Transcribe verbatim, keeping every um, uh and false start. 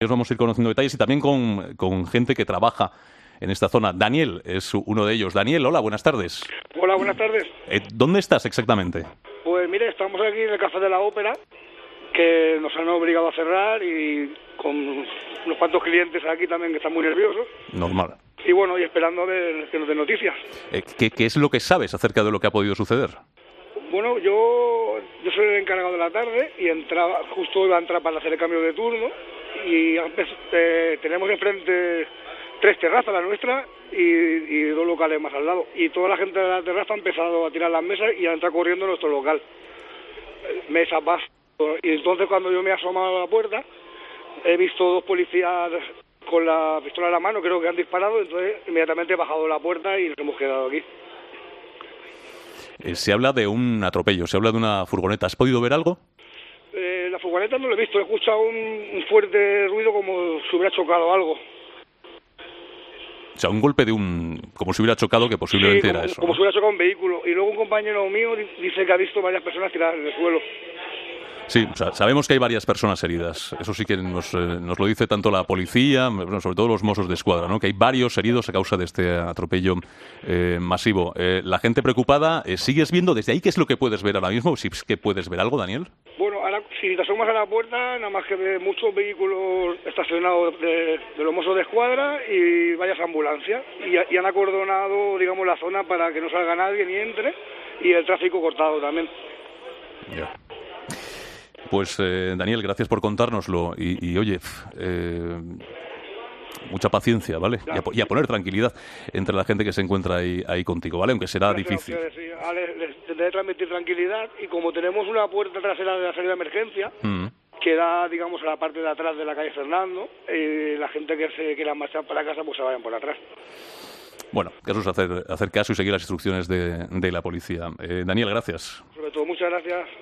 Vamos a ir conociendo detalles y también con, con gente que trabaja en esta zona. Daniel es uno de ellos. Daniel, hola, buenas tardes. Hola, buenas tardes. Eh, ¿Dónde estás exactamente? Pues mire, estamos aquí en el Café de la Ópera, que nos han obligado a cerrar, y con unos cuantos clientes aquí también que están muy nerviosos. Normal. Y bueno, y esperando a ver que nos den noticias. Eh, ¿qué, ¿Qué es lo que sabes acerca de lo que ha podido suceder? Bueno, yo, yo soy el encargado de la tarde y entraba, justo iba a entrar para hacer el cambio de turno, y eh, tenemos enfrente tres terrazas, la nuestra, y, y dos locales más al lado. Y toda la gente de la terraza ha empezado a tirar las mesas y a entrar corriendo en nuestro local. Mesas, vasos. Y entonces cuando yo me he asomado a la puerta, he visto dos policías con la pistola en la mano, creo que han disparado, entonces inmediatamente he bajado la puerta y nos hemos quedado aquí. Eh, se habla de un atropello, se habla de una furgoneta. ¿Has podido ver algo? Eh, la furgoneta no lo he visto, he escuchado un, un fuerte ruido como si hubiera chocado algo. O sea, un golpe de un... como si hubiera chocado, que posiblemente sí, como, era eso. Como ¿no? si hubiera chocado un vehículo. Y luego un compañero mío dice que ha visto varias personas tiradas en el suelo. Sí, o sea, sabemos que hay varias personas heridas. Eso sí que nos, eh, nos lo dice tanto la policía, bueno, sobre todo los Mossos de Escuadra, ¿no? Que hay varios heridos a causa de este atropello eh, masivo. Eh, la gente preocupada, eh, ¿sigues viendo desde ahí qué es lo que puedes ver ahora mismo? ¿Si es que puedes ver algo, Daniel? Bueno, ahora, si te asomas a la puerta, nada más que ve muchos vehículos estacionados de, de los Mossos de Escuadra y varias ambulancias. Y, y han acordonado, digamos, la zona para que no salga nadie ni entre, y el tráfico cortado también. Ya. Pues, eh, Daniel, gracias por contárnoslo. Y, y oye, eh, mucha paciencia, ¿vale? Y a, y a poner tranquilidad entre la gente que se encuentra ahí, ahí contigo, ¿vale? Aunque será Gracias difícil. a ustedes, sí. A les, les tendré transmitir tranquilidad, y como tenemos una puerta trasera de la salida de emergencia, mm. que da, digamos, a la parte de atrás de la calle Fernando, eh, la gente que se quiera marchar para casa, pues se vayan por atrás. Bueno, caso es hacer, hacer caso y seguir las instrucciones de, de la policía. Eh, Daniel, gracias. Sobre todo, muchas gracias.